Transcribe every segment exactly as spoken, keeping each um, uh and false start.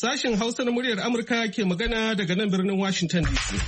Sashen Hausa na muryar Amurka ke magana daga nan birnin Washington D C.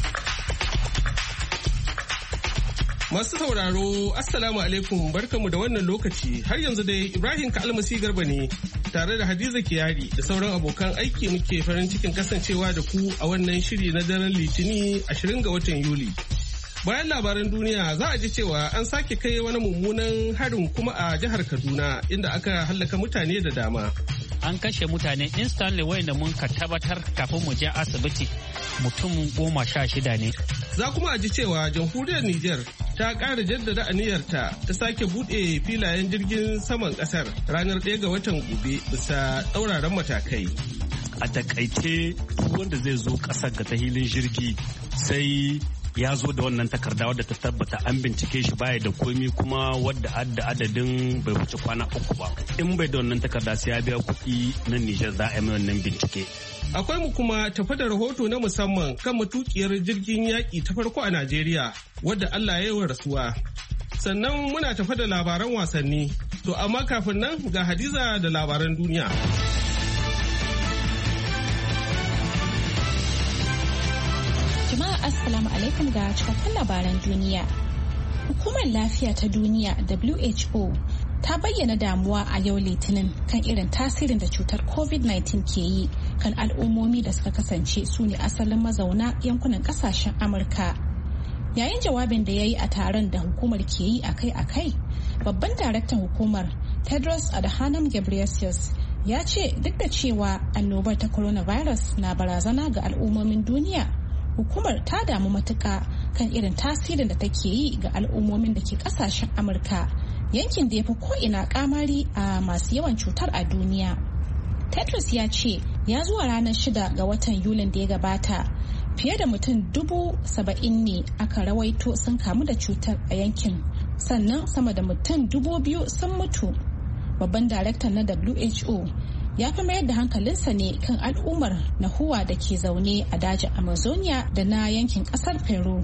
Masu sauraro, Assalamu alaikum, barkanmu da wannan lokaci. Har yanzu dai Ibrahim Kalmasi Garba ne tare da Hadiza Kiyari da sauran abokan aiki muke farin cikin kasancewa da ku a wannan shiri na daren Litini ashirin ga watan Yuli. Bayan labaran duniya za a ji cewa an sake kai wani mummunan harin kuma a jihar Kaduna inda aka hallaka mutane da dama. An kashe mutane instantly wayanda mun ka tabbatar kafin mu je asibiti mutum goma sha shida ne. Za kuma a ji cewa jamhuriyar Nijar ta ƙara jaddada aniyarta ta sake buɗe filayen jirgin saman ƙasar ranar ɗaya ga watan gobe bisa tsauraran matakai. A takaice wanda zai zo ƙasar ga ta hilin jirgi sai ya zo da wannan takarda wadda ta tabbata an bincike shi baya da komi kuma wadda adda adadin bai wuce kwana uku ba. In bai da wannan takarda sai ya biya kuɗi na Nijar za a yi wannan bincike. Akwai mu kuma tafi da rahoto na musamman kan matukiyar jirgin yaƙi ta farko a Najeriya wadda Allah ya yi wa rasuwa. Sannan muna tafi da labaran wasanni. To amma kafin nan ga Hadiza da labaran duniya. Jama'a Assalamu alaikum ga cikakkun labaran duniya. Hukumar Lafiya ta Duniya W H O ta bayyana damuwa a yau Litinin kan irin tasirin da cutar covid nineteen ke yi kan al'ummomi da suka kasance su ne asalin mazauna yankunan kasashen Amurka. Yayin jawabin da ya yi a taron da hukumar ke yi akai-akai, babban daraktan hukumar Tedros Adhanom Ghebreyesus ya ce duk da cewa annobar ta coronavirus na barazana ga al'ummomin duniya, hukumar ta damu matuka kan irin tasirin da take yi ga al'ummomin da ke kasashen Amurka, yankin da ya fi ko'ina kamari a masu yawan cutar a duniya. Tedros ya ce ya zuwa ranar shida ga watan Yulin da ya gabata, fiye da mutum dubu saba'in ne aka rawaito sun kamu da cutar a yankin, sannan sama da mutum dubu biyu sun mutu. Babban daraktan na W H O ya fi mayar da hankalinsa ne kan al'ummar Nahuwa da ke zaune a dajin Amazonia da na yankin kasar Peru.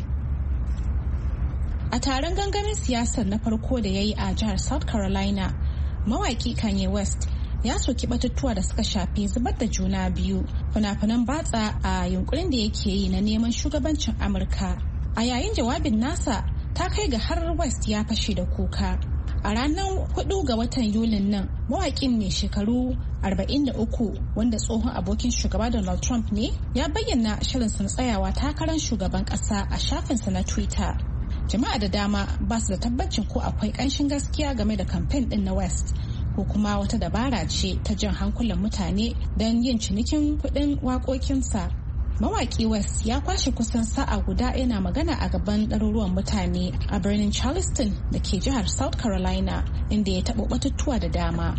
A taron gangamin siyasar na farko da ya yi a jihar South Carolina, mawaki Kanye West ya soki batutuwa da suka shafi zubar da juna biyu, fina-finan batsa a yunkurin da yake yi na neman shugabancin Amurka. A yayin jawabin nasa ta kai ga har West ya fashe da kuka. A ranar hudu ga watan Yulin nan, mawaƙin mai shekaru arba'in da uku wanda tsohon abokin shugaba Donald Trump ne ya bayyana shirinsa na tsayawa takarar shugaban ƙasa a shafinsa na Twitter. Jama'a da dama ba su da tabbacin ko akwai ƙanshin gaskiya game da kamfen ɗin na West ko kuma wata dabara ce ta jan hankulan mutane don yin cinikin kuɗin waƙoƙinsa. Mawaki West ya kwashe kusan sa'a guda yana magana a gaban ɗaruruwan mutane a birnin Charleston da ke jihar South Carolina, inda ya taɓa batutuwa da dama.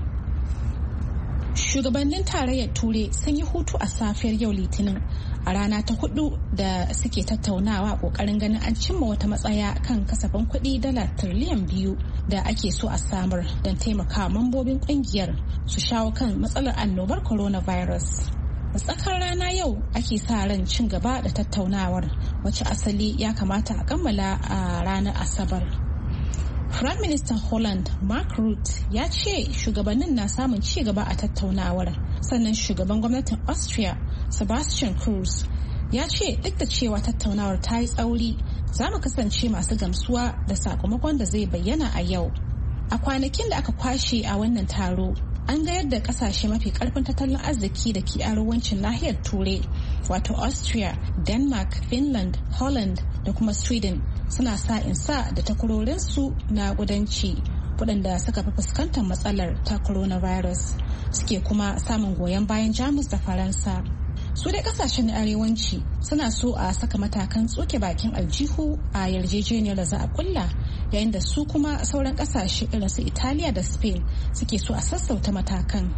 Shugabannin tarayyar Turai sun yi hutu a safiyar yau Litinin a rana ta hudu da suke tattaunawa ƙoƙarin ganin an cimma wata matsaya kan kasafin kuɗi dala tiriliyan biyu da ake so a samar don taimakawa mambobin ƙungiyar su shawo kan matsalar annobar coronavirus. A tsakar rana yau ake sa ran cin gaba da tattaunawar, wacce asali ya kamata a kammala a ranar Asabar. Prime Minister Holland Mark Rutte ya ce shugabannin na samun ci gaba a tattaunawar, sannan shugaban gwamnatin Austria Sebastian Kurz ya ce duk da cewa tattaunawar ta yi tsauri, za mu kasance masu gamsuwa da sakamakon da zai bayyana a yau. A kwanakin da aka kwashe a wannan taro, an ga yadda kasashe mafi karfin tattalin arziki da ke arewacin nahiyar Turai, wato Austria, Denmark, Finland, Holland da kuma Sweden suna sa in sa da takwarorinsu na kudanci waɗanda suka fi fuskantar matsalar ta coronavirus suke kuma samun goyon bayan Jamus da Faransa. Su dai kasashen arewanci suna so a saka matakan tsoke bakin aljihu a yarjejeniyar da za a kulla, yayin da su kuma sauran kasashe irin su Italiya da Spain suke so a sassauta matakan.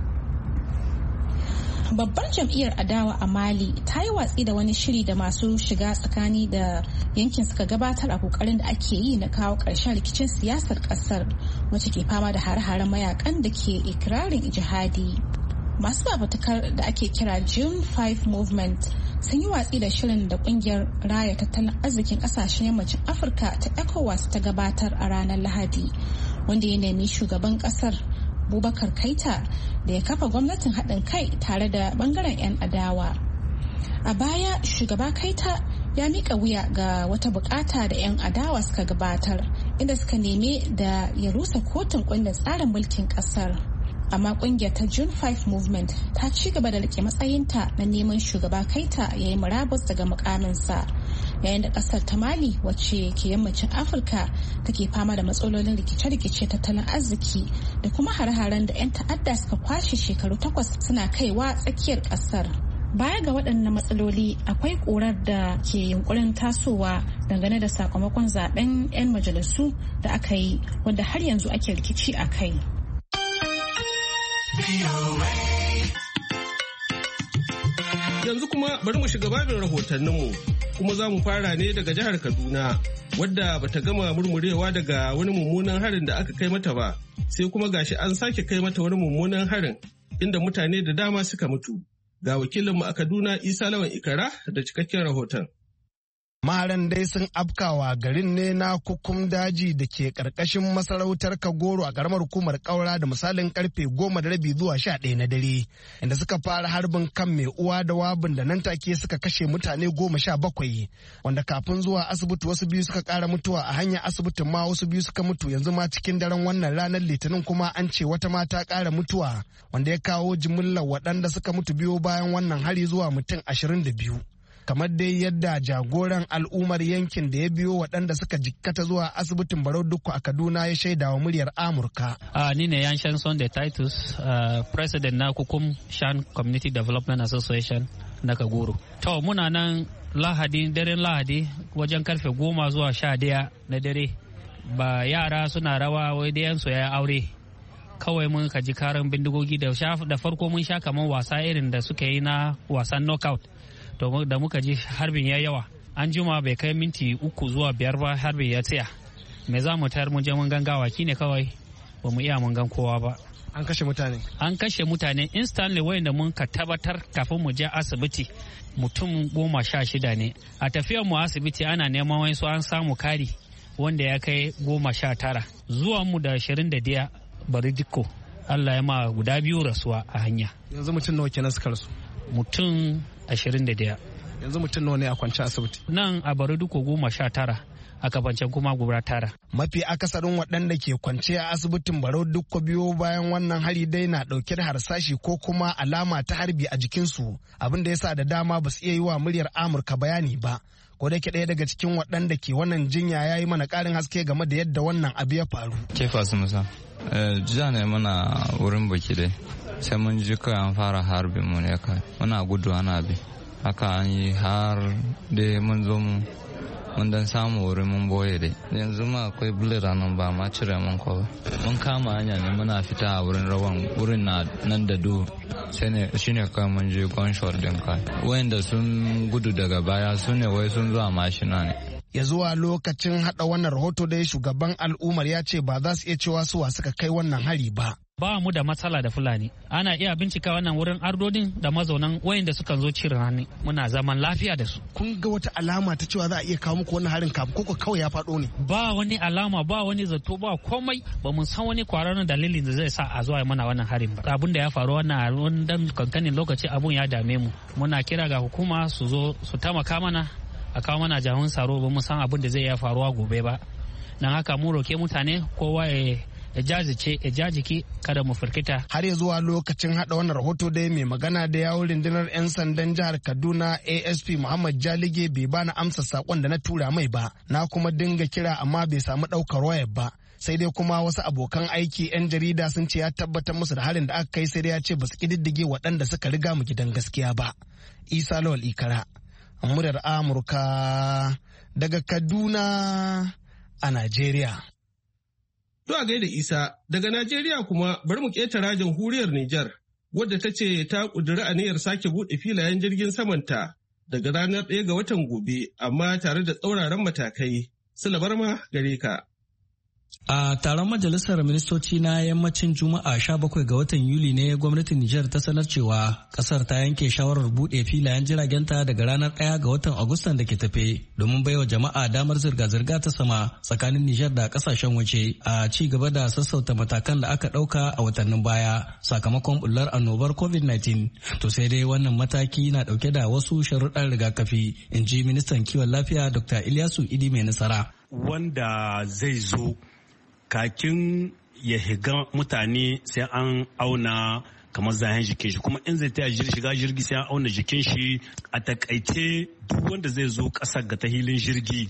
Babbar jam'iyyar adawa a Mali ta yi watsi da wani shiri da masu shiga tsakani da yankin suka gabatar a kokarin da ake yi na kawo ƙarshen rikicin siyasar ƙasar, wacce ke fama da hare-haren mayakan da ke ikirarin jihadi. Masu fafutukar da ake kira June five Movement sun yi watsi da shirin da kungiyar raya tattalin arzikin kasashen yammacin Afirka ta ECOWAS ta gabatar a ranar Lahadi, wanda ya nemi shugaban kasar Bubakar Keita da ya kafa gwamnatin haɗin kai tare da bangaren 'yan adawa. A baya shugaba Keita ya mika wuya ga wata bukata da 'yan adawa suka gabatar inda suka neme da ya rusa kotun kundin tsarin mulkin kasar. Amma kungiyar ta June five Movement ta ci gaba da rike matsayinta na neman shugaba Keita ya yi murabus daga mukaminsa, yayin da kasar ta Mali wacce ke yammacin Afirka take fama da matsalolin rikice-rikice tattalin arziki da kuma hare-haren da 'yan ta'adda suka kwashe shekaru takwas suna kaiwa tsakiyar kasar. Baya ga waɗannan matsaloli akwai ƙurar da ke yunkurin tasowa dangane da sakamakon zaben 'yan majalisu da aka yi wanda har yanzu ake rikici a kai. Yanzu kuma bari mu shiga babin rahotanninmu kuma za mu fara ne daga jihar Kaduna wadda bata gama murmurewa daga wani mummunan harin da aka kai mata ba, sai kuma gashi an sake kai mata wani mummunan harin inda mutane da dama suka mutu. Ga wakilinmu a Kaduna Isa Lawan Ikara da cikakken rahoton. Maharan dai sun afkawa garin ne na kukum daji da ke karkashin masarautar Kagoro a karamar hukumar Kaura da misalin karfe goma da rabi zuwa sha ɗaya na dare, inda suka fara harbin kan mai uwa da wabin da nan take suka kashe mutane goma sha bakwai, wanda kafin zuwa asibiti wasu biyu suka kara mutuwa a hanyar asibitin ma wasu biyu suka mutu yanzu ma cikin daren wannan ranar Litinin kuma an ce wata mata kara mutuwa, wanda ya kawo jimillar waɗanda suka mutu biyo bayan wannan hari zuwa mutum ashirin da biyu. Kamar dai yadda jagoran al'ummar yankin da ya biyo waɗanda suka jikkata zuwa asibitin Barau Dukku a Kaduna ya shaida wa muryar Amurka. Uh, ni ne Yanshan Sunday Titus, uh, president na Kukum Shan Community Development Association na Kagoro. To muna nan Lahadi, daren Lahadi wajen karfe goma zuwa sha daya na dare. Ba yara suna rawa wai dayansu ya aure. Kawai mun ka ji karin bindigogi da farko mun sha kamar wasa irin da suka yi na wasan knockout. To da muka ji harbin ya yawa, an juma bai kai minti uku zuwa biyar ba harbin ya tsaya. Me za mu tayar mun je mun gangawa ki ne kawai ba mu iya mun gan kowa ba. An kashe mutane? An kashe mutane instantly wayanda mun ka tabbatar kafin mu je asibiti mutum goma sha shida ne. A tafiyar mu asibiti ana neman wasu an samu kari wanda ya kai goma sha tara. Zuwa mu da ashirin da daya bari dikko. Allah ya ma guda biyu rasuwa a hanya. Yanzu mutum nawa kenan suka rasu? Mutum ashirin da daya. Yanzu mutum nawa ne a kwance asibiti? Nan a bari duko goma sha tara, a kafancen kuma guda tara. Mafi akasarin waɗanda ke kwance a asibitin Barau Dukko biyo bayan wannan hari dai na ɗauke da harsashi ko kuma alama ta harbi a jikinsu, abin da yasa da dama ba su iya yi wa muryar Amurka bayani ba. Ko da ke ɗaya daga cikin waɗanda ke wannan jinya ya yi mana ƙarin haske game da yadda wannan abu ya faru. Kefa su musa. Jiya ne muna wurin baki dai. Sai mun ji kai an fara harbin mu ne kai. Muna gudu ana bi. Haka an yi har dai mun zo mu mun dan samu wurin mun boye dai. Yanzu ma akwai bullet nan ba ma cire mun ko. Mun kama hanya ne muna fita a wurin rawan wurin na nan da du. Sai ne shine kai mun je gunshot din kai. Wayanda sun gudu daga baya su ne wai sun zo a mashina ne. Ya zuwa lokacin hada wannan rahoto dai shugaban al'ummar ya ce ba za su iya cewa suwa suka kai wannan hari ba. Ba mu da matsala da Fulani. Ana iya bincika wannan wurin ardodin da mazaunan wayanda sukan zo cire hannu. Muna zaman lafiya da su. Kun ga wata alama ta cewa za a iya kawo muku wannan harin kafin koko kawai ya faɗo ne? Ba wani alama, ba wani zato, ba komai. Ba mun san wani kwararren dalilin da zai sa a zuwa mana wannan harin ba. Abin da ya faru wannan a dan kankanin lokaci abun ya dame mu. Muna kira ga hukuma su zo su taimaka mana a kawo mana jami'an tsaro, ba mu san abin da zai iya faruwa gobe ba. Dan haka mu roke mutane kowa ya ya jazice ya jajiki kada mu firkita. Har ya zuwa lokacin hada wannan rahoto dai mai magana da yawun rundunar 'yan sandan jihar Kaduna A S P Muhammad Jalige bai bani amsa sakon da na tura mai ba. Na kuma dinga kira amma bai samu daukar wayar ba. Sai dai kuma wasu abokan aiki 'yan jarida sun ce ya tabbatar musu da harin da aka kai, sai dai ya ce ba su kididdige waɗanda suka riga mu gidan gaskiya ba. Isa Lawal Ikara, muryar Amurka daga Kaduna a Najeriya. To a gaida Isa, daga Najeriya kuma bari mu ƙetara jamhuriyar Nijar, wadda ta ce ta ƙudiri aniyar sake buɗe filayen jirgin samanta daga ranar ɗaya ga watan gobe, amma tare da tsauraran matakai. Sula Barma gare ka. A taron majalisar ministoci na yammacin Juma'a sha bakwai ga watan Yuli ne gwamnatin Nijar ta sanar cewa kasar ta yanke shawarar buɗe filayen jiragenta daga ranar ɗaya ga watan Agustan da ke tafe domin baiwa jama'a damar zirga-zirga ta sama tsakanin Nijar da kasashen waje a ci gaba da sassauta matakan da aka ɗauka a watannin baya sakamakon bullar annobar covid nineteen. To sai dai wannan mataki na ɗauke da wasu sharuɗan rigakafi, in ji ministan kiwon lafiya Doctor Ilyasu Idi mai nasara. Wanda zai zo kakin ya higa mutane sai an auna kamar zahen jikin shi, kuma in zai taya shiga jirgi sai an auna jikin shi. A takaice duk wanda zai zo kasar ga ta hilin jirgi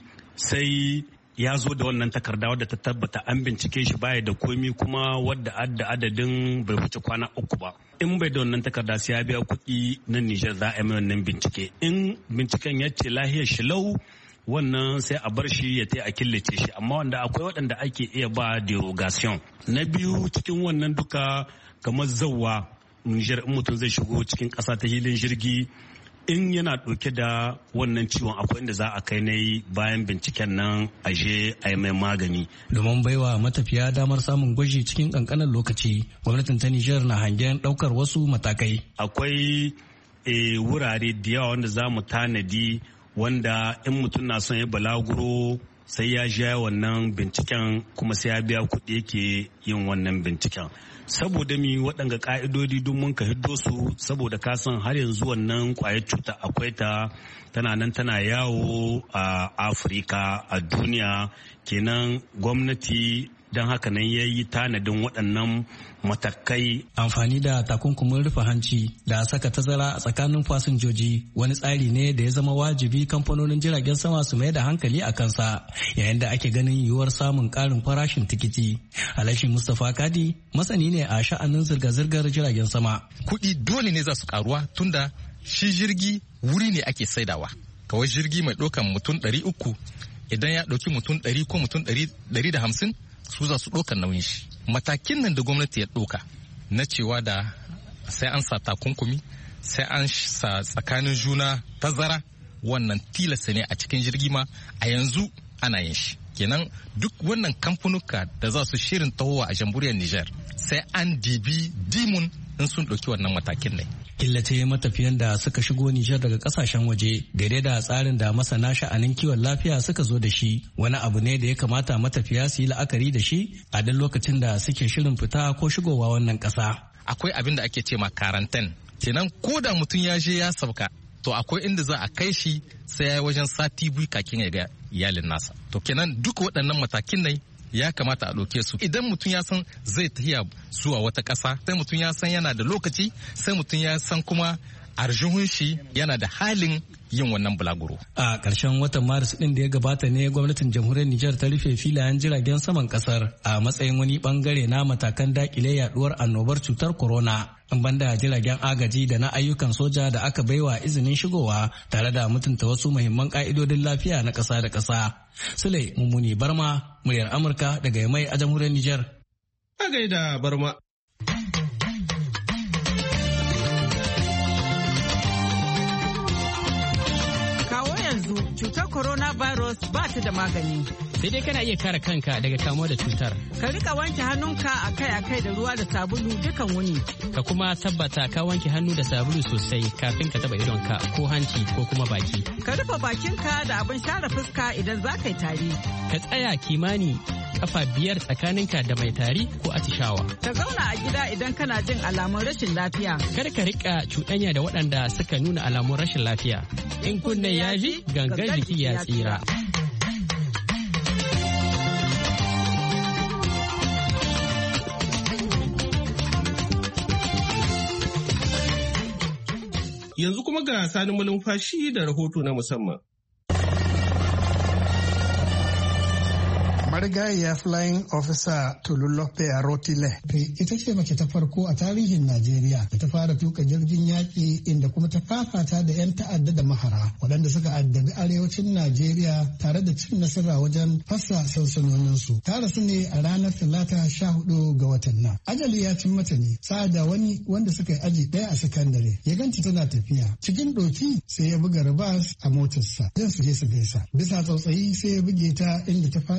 sai ya zo da wannan takarda wadda ta tabbata an bincike shi baya da komi, kuma wadda adda adadin bai wuce kwana uku ba. In bai da wannan takarda sai ya biya kuɗi na Nijar za a yi wannan bincike. In binciken ya ce lahiyar shi lau, wannan sai a bar shi ya a killace shi, amma wanda akwai waɗanda ake iya ba derogation. Na biyu cikin wannan duka kamar zauwa Nijar, in mutum zai shigo cikin ƙasa ta hilin jirgi in yana ɗauke da wannan ciwon akwai inda za a kai na bayan binciken nan a je a yi mai magani. Domin baiwa matafiya damar samun gwaji cikin ƙanƙanin lokaci, gwamnatin ta Nijar na hangen ɗaukar wasu matakai. Akwai e, wurare da yawa wanda za mu tanadi wanda in mutum na son ya balaguro sai ya ja wannan binciken, kuma sai ya biya kuɗi yake yin wannan binciken. Saboda mi waɗanga ƙa'idodi duk mun ka hiddo su, saboda ka san har yanzu wannan ƙwayar cuta akwai ta, tana nan tana yawo a Afirka, a duniya. Kenan gwamnati don haka nan ya yi tanadin waɗannan matakai. Amfani da takunkumin rufe hanci da saka tazara a tsakanin fasinjoji wani tsari ne da ya zama wajibi kamfanonin jiragen sama su mai da hankali a kansa, yayin da ake ganin yiwuwar samun ƙarin farashin tikiti. Alhaji Mustapha Kadi masani ne a sha'anin zirga-zirgar jiragen sama. Kuɗi dole ne za su karuwa tunda shi jirgi wuri ne ake saidawa. Kawai jirgi mai ɗaukan mutum ɗari uku idan ya ɗauki mutum ɗari ko mutum ɗari da hamsin su za su ɗaukar nauyin shi. Matakin nan da gwamnati ya ɗauka na cewa da sai an sa takunkumi, sai an sa tsakanin juna tazara, wannan tilasta ne a cikin jirgi ma a yanzu ana yin shi. Kenan duk wannan kamfanuka da za su shirin tahowa a jamhuriyar Nijar sai an dibi dimun in sun ɗauki wannan matakin ne. Killace matafiyan da suka shigo Nijar daga kasashen waje daidai da tsarin da masana sha'anin kiwon lafiya suka zo da shi wani abu ne da ya kamata matafiya su yi la'akari da shi a duk lokacin da suke shirin fita ko shigowa wannan ƙasa. Akwai abin da ake ce ma karantan, kenan ko da mutum ya je ya sauka to akwai inda za a kai shi sai ya yi wajen sati biyu kakin ya ga iyalin nasa. To kenan duk waɗannan matakin ne ya kamata a ɗauke su. Idan mutum ya san zai tafiya zuwa wata ƙasa, sai mutum ya san yana da lokaci, sai mutum ya san kuma arjihun shi yana da halin yin wannan bulaguro. A ƙarshen watan Maris ɗin da ya gabata ne gwamnatin jamhuriyar Nijar ta rufe filayen jiragen saman ƙasar a matsayin wani ɓangare na matakan daƙile yaɗuwar annobar cutar corona. In banda jiragen agaji da na ayyukan soja da aka baiwa izinin shigowa tare da mutunta wasu muhimman ƙa'idodin lafiya na ƙasa da ƙasa. Sule Mummuni Barma, muryar Amurka daga Yamai a jamhuriyar Nijar. A gaida Barma. Cutar coronavirus ba ta da magani. Sai dai kana iya kare kanka daga kamuwa da cutar. Ka rika wanke hannunka akai-akai da ruwa da sabulu dukan wuni. Ka kuma tabbata ka wanke hannu da sabulu sosai kafin ka taba idonka ko hanci ko kuma baki. Ka rufe bakinka da abin share fuska idan za ka yi tari. Ka tsaya kimani kafa biyar tsakaninka da mai tari ko atishawa. Ka zauna a gida idan kana jin alamun rashin lafiya. Kar ka rika cuɗanya da waɗanda suka nuna alamun rashin lafiya. In kunne ya ji gangan jiki ya tsira. Yanzu kuma ga Sani Malumfashi da rahoto na musamman. Marigayiya Flying Officer Tolulope Arotile ita ce mace ta farko a tarihin Najeriya da ta fara tuka jirgin yaƙi inda kuma ta fafata da 'yan ta'adda da mahara waɗanda suka addabi arewacin Najeriya tare da cin nasara wajen fasa sansanoninsu. Ta rasu ne a ranar Talata sha hudu ga watan nan. Ajali ya cin mata ne sa'ad da wani wanda suka yi aji ɗaya a sakandare ya ganta tana tafiya. Cikin ɗoki sai ya buga rabas a motarsa don su je su gaisa. Bisa tsautsayi sai ya buge ta inda ta faɗi ta samu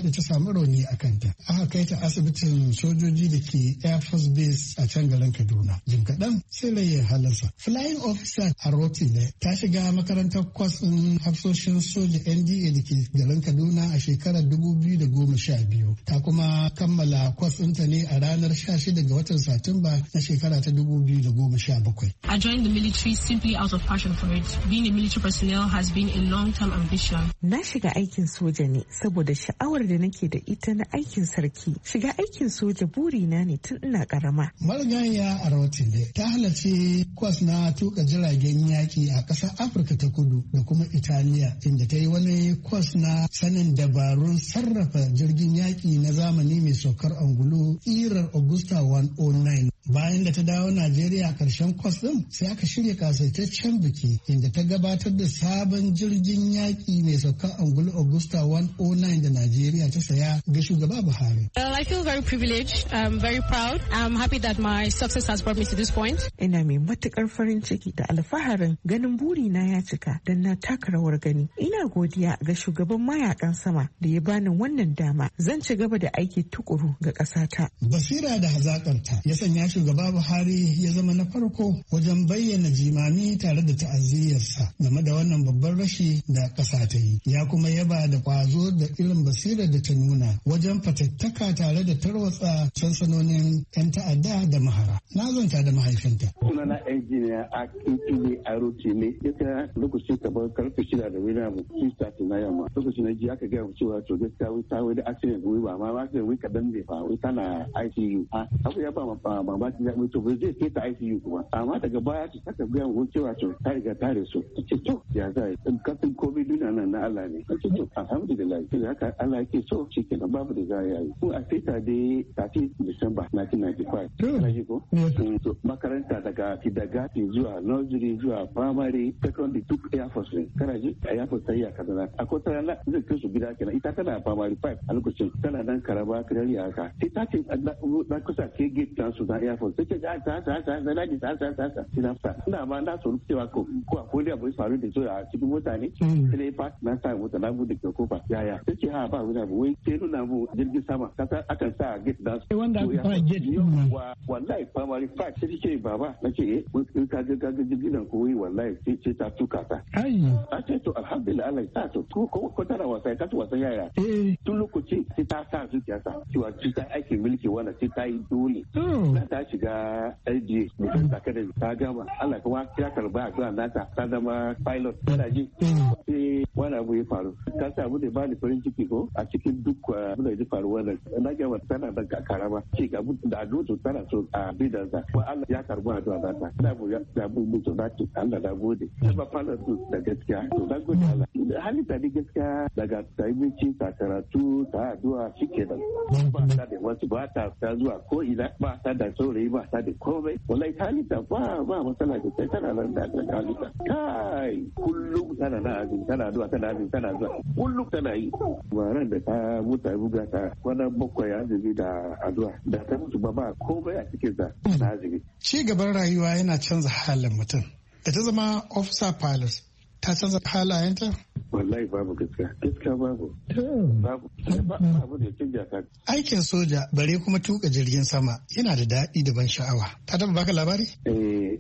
samu rauni a kanta. Aka kai ta asibitin sojoji da ke Air Force Base a can garin Kaduna. Jim kaɗan sai raye halarsa. Flying officer a Rotile ta shiga makarantar kwas ɗin hafsoshin soja N D A da ke garin Kaduna a shekarar dubu biyu da goma sha biyu. Ta kuma kammala kwas ɗinta ne a ranar sha shida ga watan Satumba na shekara ta dubu biyu da goma sha bakwai. I joined the military simply out of passion for it. Being a military personnel has been a long-term ambition. Na shiga aikin soja ne saboda sha'awar da nake da ita na aikin sarki. Shiga aikin soja burina ne tun ina karama. Marigayya a Rotile ta halarci kwas na tuka jiragen yaki a ƙasar Afirka ta Kudu da kuma Italiya, inda ta yi wani kwas na sanin dabarun sarrafa jirgin yaki na zamani mai saukar angulu irar Augusta one oh nine. Bayan da ta dawo Najeriya a ƙarshen kwas ɗin sai aka shirya kasaitaccen biki inda ta gabatar da sabon jirgin yaƙi mai saukar angulu Augusta one oh nine da Najeriya ta saya ga shugaba Buhari. Well, I feel very privileged. I'm very proud. I'm happy that my success has brought me to this point. Ina mai matukar farin ciki da alfaharin ganin burina ya cika don na taka rawar gani. Ina godiya ga shugaban mayakan sama da ya bani wannan dama. Zan ci gaba da aiki tukuru ga ƙasata. Basira da hazaƙarta ya sanya shugaba Buhari ya zama na farko wajen bayyana jimami tare da ta'aziyyarsa game da wannan babban rashi da ƙasa ta yi. Ya kuma yaba da ƙwazo da irin basirar da ta nuna wajen fatattaka tare da tarwatsa sansanonin 'yan ta'adda da mahara. Na zanta da mahaifinta. Sunana injiniya a Kintule a Rotile. Ita lokacin kamar karfe shida da wani abu sun sati na yamma. Lokacin na ji aka gaya cewa to gaskiya wai ta wai da accident wai ba ma ma sai wai kadan ne fa wai tana I C U. A abu ya ba mamaki ya mai to bai zai kai ta I C U kuma. Amma daga baya ta saka gaya wai cewa to ta riga ta reso. Ta ce to ya za in kasan komai duniya nan na Allah ne. Ta ce to alhamdulillah sai haka Allah yake so shi kenan babu da za ya yi. Ko a sai ta dai thirteen December nineteen ninety-five. Kana ji ko? To makaranta daga Kidagati zuwa nursery zuwa primary secondary duk Air Force ne. Kana ji a Air Force sai ya kadana. Akwai ta rana zai kai su gida kenan. Ita tana primary five a lokacin tana nan Karaba kirari haka. Sai ta ce na kusa ke gate kan su na Air Force. Sai ce ta ta ta ta ta ta ta ta ta ta ina fa. Ina ma na so cewa ko ko akwai da bai faru da so a cikin mota ne. Sai fa na sa mota na bude ke kofa. Yaya. Sai ce ha ba wani abu wai sai nuna mu jirgin sama. Kasa akan sa gate da su. Wanda aka fara gate wallahi primary five sai ce baba nace eh in ka ga ga jirgin nan ko wallahi sai ce ta tuka ta. Ai. A ce to alhamdulillah Allah ya to ko ko tana wasa ta wasa yaya. Tun lokaci sai ta sa zuciyarsa cewa ci ta aikin mulki wanda sai ta yi dole. Na ta shiga L D A mutum ta kada ta gama Allah kuma ya karba addu'a nata ta zama pilot tana ji. Sai wani abu ya faru. Ta sa abu da ba ni farin ciki ko a cikin duk abu da ya faru wannan na gama tana da karama ce ga da adoto tana so a bidansa ko Allah ya karba addu'a nata. Na bu ya da bu mutu da Allah da gode. Ba fara su da gaskiya to da gode Allah. Halitta da gaskiya daga taiminci ta karatu ta addu'a shike da ba ta da wasu ba ta ta zuwa ko ina ba ta da saurayi ba ta da komai wallahi halitta ba ba matsala da sai tana nan da halitta kai kullum tana na azumi tana addu'a tana azumi tana zuwa kullum tana yi waran da ta mutu buga ta wannan bakwai azumi da addu'a da ta mutu ba ba komai a cikin ta na azumi ci gaban rayuwa yana canza halin mutum da ta zama officer pilot ta canza halayenta? Wallahi babu gaskiya. Gaskiya babu. Babu. Babu da canja ta. Aikin soja bare kuma tuka jirgin sama yana da daɗi da ban sha'awa. Ta taba baka labari? Eh,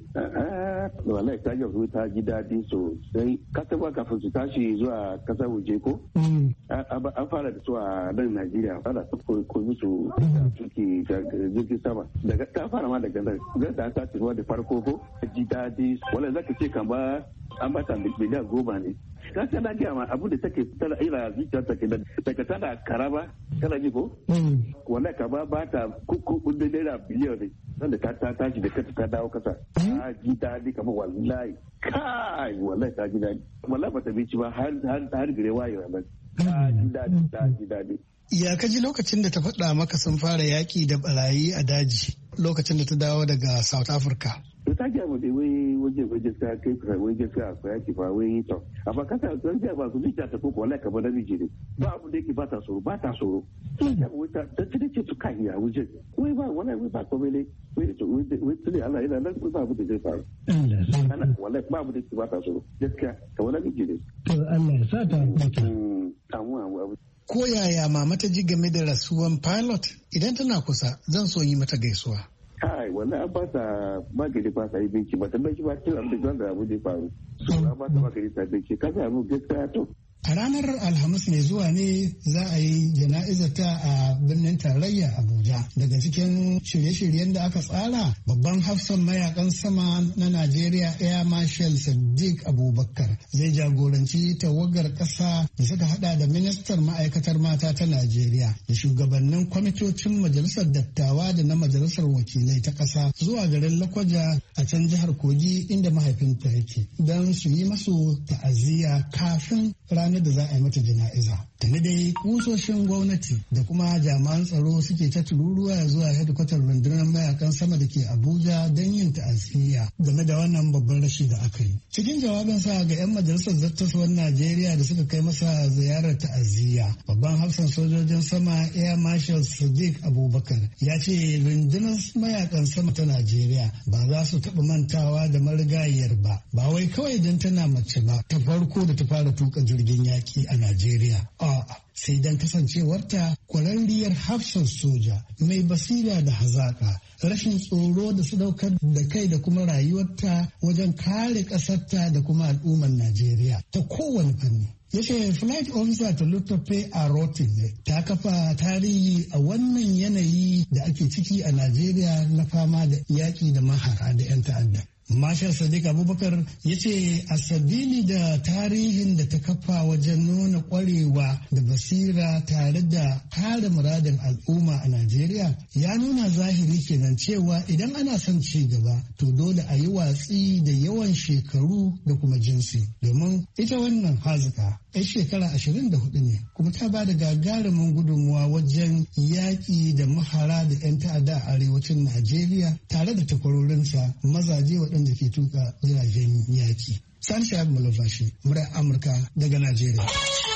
wallahi ta ga ta ji daɗi sosai. Ka taba kafin su tashi zuwa kasar waje ko? An fara da su a nan Najeriya. Fara su koyi musu tuki jirgin sama. Daga ta fara ma daga nan. Zai da ta ci da farko ko? Ji daɗi. Wallahi zaka ce kamar an bata miliyan goma ne. Ka tana gaya ma abu da take tana ira zuciyar ta ke daga tana karaba kana ji ko? Wallahi ka ba ba ta kuku kudin naira biliyan ne. Nan da ta tashi da kata ta dawo kasa. Ta ji daɗi kamar wallahi. Kai wallahi ta ji daɗi. Wallahi ba ta bici ba har har gare waye wallahi. Ta ji daɗi ta ji daɗi. Ya ka ji lokacin da ta faɗa maka sun fara yaƙi da barayi a daji lokacin da ta dawo daga South Africa. Ta gaya mu da wai waje waje ta kai kusa wai gaskiya akwai yaki ba wai to amma kasa sun gaya ba su ji ta ko wallahi kamar da miji ne ba abu da yake ba ta tsoro ba ta tsoro sun ga wai ta ta ce su kai ya wuce wai ba wallahi wai ba komai ne wai to wai tuli Allah yana nan ba abu da zai faru ana wallahi ba abu da yake ba ta tsoro gaskiya kamar da miji ne to Allah ya sa ta mutu amu amu ko yaya mama ta ji game da rasuwan pilot? Idan tana kusa zan so yi mata gaisuwa. Kai wannan an ba ta magani ba ta yi binci ba ta binci ba ta yi da abu da faru. So an ba ta magani ta binci ka samu gaskiya to. A ranar Alhamis mai zuwa ne za a yi jana'izar ta a birnin tarayya Abuja. Daga cikin shirye-shiryen da aka tsara, babban hafsan mayakan sama na Najeriya Air Marshal Sadiq Abubakar zai jagoranci tawagar ƙasa da suka hada da ministar ma'aikatar mata ta Najeriya da shugabannin kwamitocin majalisar dattawa da na majalisar wakilai ta ƙasa zuwa garin Lakwaja a can jihar Kogi inda mahaifinta yake don su yi masu ta'aziyya kafin ranar da za a yi mata jana'iza. Tuni dai kusoshin gwamnati da kuma jami'an tsaro suke ta tururuwa zuwa hedikwatar rundunar mayakan sama da ke Abuja don yin ta'aziyya game da wannan babban rashi da aka yi. Cikin jawabinsa ga 'yan majalisar zattaswar Najeriya da suka kai masa ziyarar ta'aziyya, babban hafsan sojojin sama Air Marshal Sadiq Abubakar ya ce rundunar mayakan sama ta Najeriya ba za su taɓa mantawa da marigayiyar ba, ba wai kawai don tana mace ba ta farko da ta fara tuka jirgin yaki a Najeriya. A'a, sai dan kasancewarta kwararriyar hafsar soja mai basira da hazaka, rashin tsoro da sadaukar da kai da kuma rayuwarta wajen kare ƙasarta da kuma al'ummar Najeriya ta kowane fanni. Ya ce flight officer ta Lutope a Rotin ta kafa tarihi a wannan yanayi da ake ciki a Najeriya na fama da yaƙi da mahara da 'yan ta'adda. Marshal Sadiq Abubakar ya ce a sabili da tarihin da ta kafa wajen nuna kwarewa da basira tare da kare muradin al'umma a Najeriya ya nuna zahiri kenan cewa idan ana son ci gaba to dole a yi watsi da yawan shekaru da kuma jinsi. Domin ita wannan hazika yar shekara ashirin da hudu ne kuma ta ba da gagarumin gudunmuwa wajen yaƙi da mahara da 'yan ta'adda a arewacin Najeriya tare da takwarorinsa mazaje waɗanda ke tuka jiragen yaƙi. Sani Shahab Malafashi, murar Amurka daga Najeriya.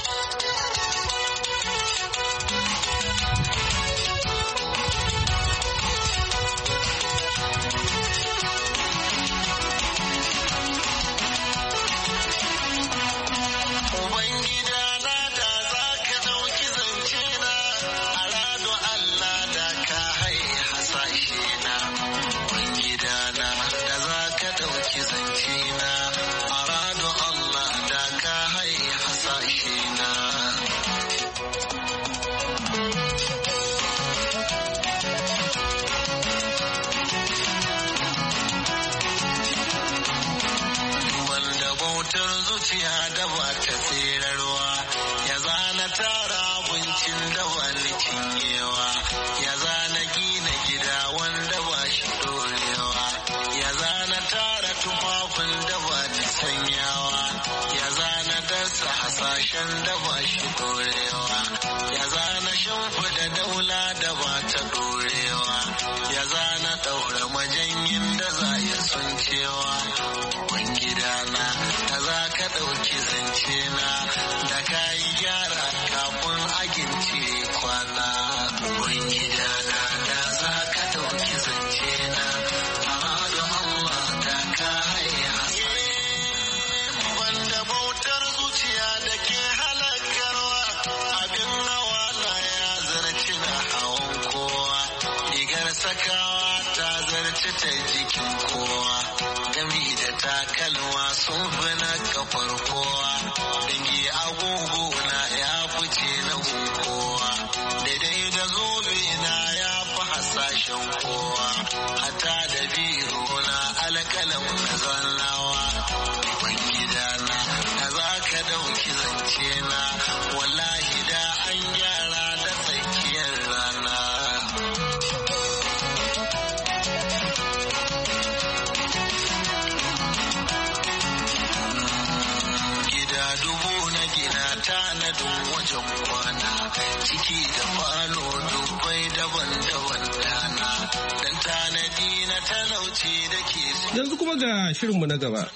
Yanzu kuma ga shirinmu na gaba.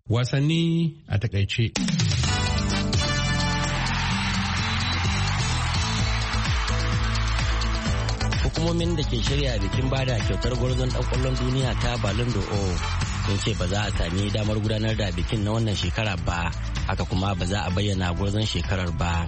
Wasanni a takaice. Hukumomin da ke shirya bikin bada kyautar gwarzon ɗan ƙwallon duniya ta Ballon d'Or sun ce ba za a sami damar gudanar da bikin na wannan shekara ba, haka kuma ba za a bayyana gwarzon shekarar ba.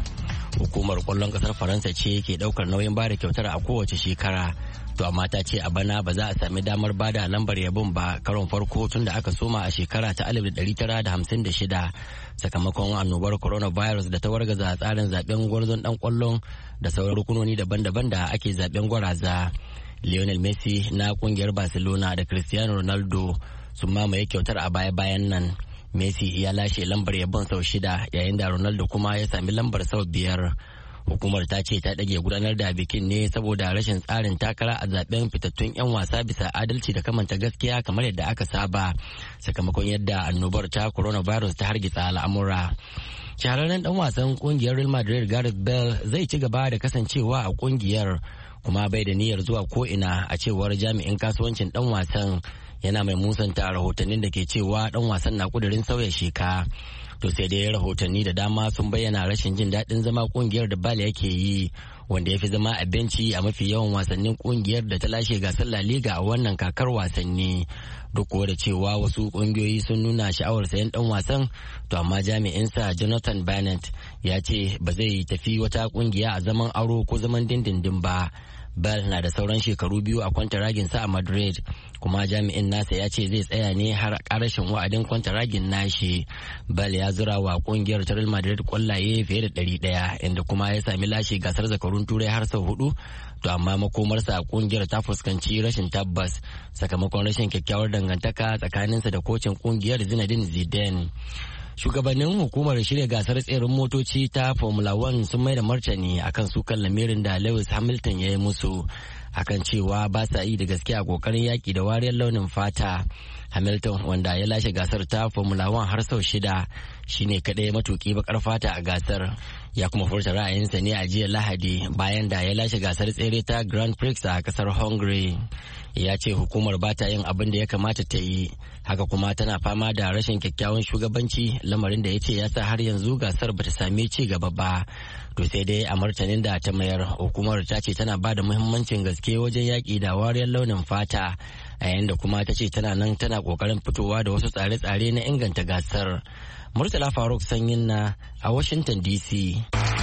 Hukumar kwallon kasar Faransa ce ke daukar nauyin bada kyautar a kowace shekara. To amma ta ce a bana ba za a sami damar bada lambar yabon ba karon farko tun da aka soma a shekara ta alif da ɗari tara da hamsin da shida sakamakon annobar coronavirus da ta wargaza tsarin zaben gwarzon dan kwallon da sauran rukunoni daban-daban da ake zaben gwaraza. Lionel Messi na kungiyar Barcelona da Cristiano Ronaldo sun mamaye kyautar a baya-bayan nan. Messi ya lashe lambar yabon sau shida yayin da Ronaldo kuma ya sami lambar sau biyar. Hukumar ta ce ta ɗage gudanar da bikin ne saboda rashin tsarin takara a zaben fitattun 'yan wasa bisa adalci da kamanta gaskiya kamar yadda aka saba sakamakon yadda annobar ta coronavirus ta hargitsa al'amura. Shahararren dan wasan kungiyar Real Madrid Gareth Bale zai ci gaba da kasancewa a kungiyar kuma bai da niyyar zuwa ko ina a cewar jami'in kasuwancin dan wasan, yana mai musanta rahotannin da ke cewa dan wasan na kudirin sauya sheka. To sai dai rahotanni da dama sun bayyana rashin jin daɗin zama kungiyar da Bale yake yi, wanda ya fi zama a benci a mafi yawan wasannin kungiyar da ta lashe gasar La Liga a wannan kakar wasanni. Duk da cewa wasu kungiyoyi sun nuna sha'awar sayan dan wasan, to amma jami'insa Jonathan Bennett ya ce ba zai tafi wata kungiya a zaman aro ko zaman dindindin ba. Bell na da sauran shekaru biyu a kwantaraginsa a Madrid, kuma jami'in nasa ya ce zai tsaya ne har karashin wa'adin kwantaragin nashi. Bell ya zura wa kungiyar Real Madrid kwallaye fiye da ɗari ɗaya, inda kuma ya sami lashe gasar zakarun turai har sau hudu, to amma makomarsa a kungiyar ta fuskanci rashin tabbas sakamakon rashin kyakkyawar dangantaka tsakaninsa da kocin kungiyar Zinedine Zidane. Shugabannin hukumar shirya gasar tseren motoci ta Formula One sun mai da martani akan sukan lamirin da Lewis Hamilton ya yi musu akan cewa ba sa yi da gaske a kokarin yaki da wariyar launin fata. Hamilton, wanda ya lashe gasar ta Formula One har sau shida, shine kadai matuki bakar fata a gasar. Ya kuma furta ra'ayinsa ne a jiya Lahadi bayan da ya lashe gasar tsere ta Grand Prix a kasar Hungary. Ya ce hukumar ba ta yin abin da ya kamata ta yi, haka kuma tana fama da rashin kyakkyawan shugabanci, lamarin da ya ce ya sa har yanzu gasar bata sami ci gaba ba. To sai dai a martanin da ta mayar, hukumar ta ce tana ba da muhimmancin gaske wajen yaƙi da wariyar launin fata, a yayin da kuma ta ce tana nan tana ƙoƙarin fitowa da wasu tsare-tsare na inganta gasar. Murtala Faruk Sanyin na a Washington D C.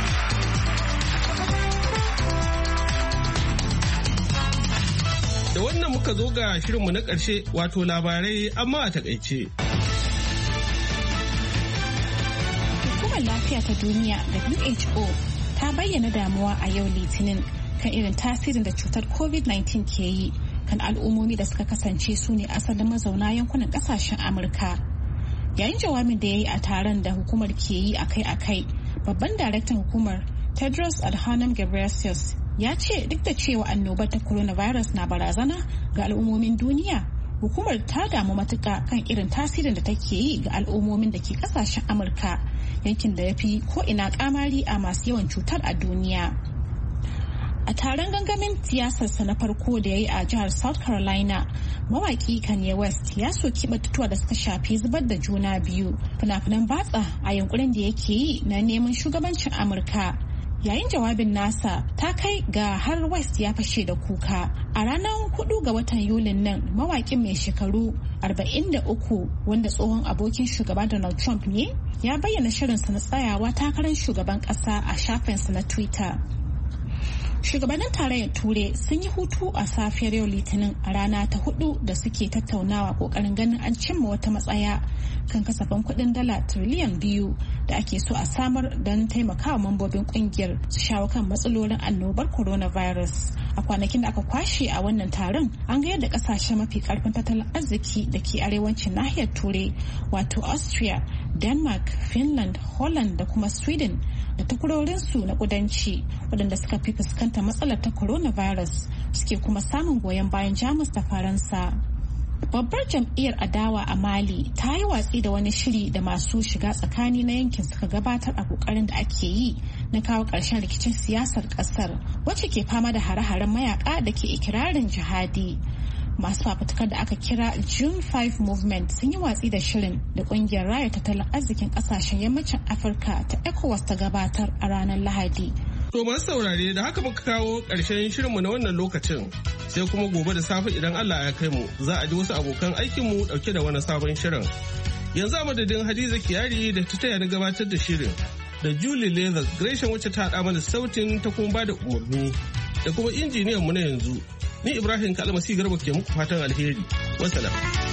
Da wannan muka zo ga shirinmu na ƙarshe, wato labarai amma a takaice. Hukumar lafiya ta duniya W H O ta bayyana damuwa a yau Litinin kan irin tasirin da cutar covid nineteen ke yi kan al'ummomi da suka kasance su ne asalin mazauna yankunan kasashen Amurka. Yayin jawabin da ya yi a taron da hukumar ke yi akai-akai, babban daraktan hukumar Tedros Adhanom Ghebreyesus ya ce duk da cewa annobar ta coronavirus na barazana ga al'ummomin duniya, hukumar ta damu matuka kan irin tasirin da take yi ga al'ummomin da ke kasashen Amurka, yankin da ya fi ko'ina kamari a masu yawan cutar a duniya. A taron gangamin siyasarsa na farko da ya yi a jihar South Carolina, mawaki Kanye West ya soki batutuwa da suka shafi zubar da juna biyu, fina-finan batsa a yunkurin da yake yi na neman shugabancin Amurka. Yayin jawabin nasa ta kai ga har West ya fashe da kuka. A ranar hudu ga watan Yulin nan, mawakin mai shekaru arba'in da uku wanda tsohon abokin shugaba Donald Trump ne, ya bayyana shirinsa na tsayawa takarar shugaban kasa a shafinsa na Twitter. Shugabannin tarayyar Turai sun yi hutu a safiyar yau Litinin a rana ta hudu da suke tattaunawa kokarin ganin an cimma wata matsaya kan kasafin kudin dala tiriliyan biyu da ake so a samar don taimakawa mambobin kungiyar su shawo kan matsalolin annobar coronavirus. A kwanakin da aka kwashe a wannan taron, an ga yadda kasashe mafi karfin tattalin arziki da ke arewacin nahiyar Turai, wato Austria, Denmark, Finland, Holland da kuma Sweden da takwarorinsu na kudanci waɗanda suka fi fuskanta matsalar ta coronavirus suke kuma samun goyon bayan Jamus da Faransa. Babbar jam'iyyar adawa a Mali ta yi watsi da wani shiri da masu shiga tsakani na yankin suka gabatar a kokarin da ake yi na kawo ƙarshen rikicin siyasar ƙasar, wacce ke fama da hare-haren mayaka da ke ikirarin jihadi. Masu fafutukar da aka kira June five Movement sun yi watsi da shirin da kungiyar raya tattalin arzikin kasashen yammacin Afirka ta ECOWAS ta gabatar a ranar Lahadi. To masu saurare, da haka muka kawo ƙarshen shirinmu na wannan lokacin, sai kuma gobe da safe idan Allah ya kai mu za a ji wasu abokan aikinmu ɗauke da wani sabon shirin. Yanzu a madadin Hadiza Kiyari da ta taya na gabatar da shirin, da Julie Leather Gresham wacce ta haɗa mana sautin ta kuma bada umarni da kuma injiniyan mu na yanzu. Ni Ibrahim Kalmasi Garba ke muku fatan alheri. Wassalam.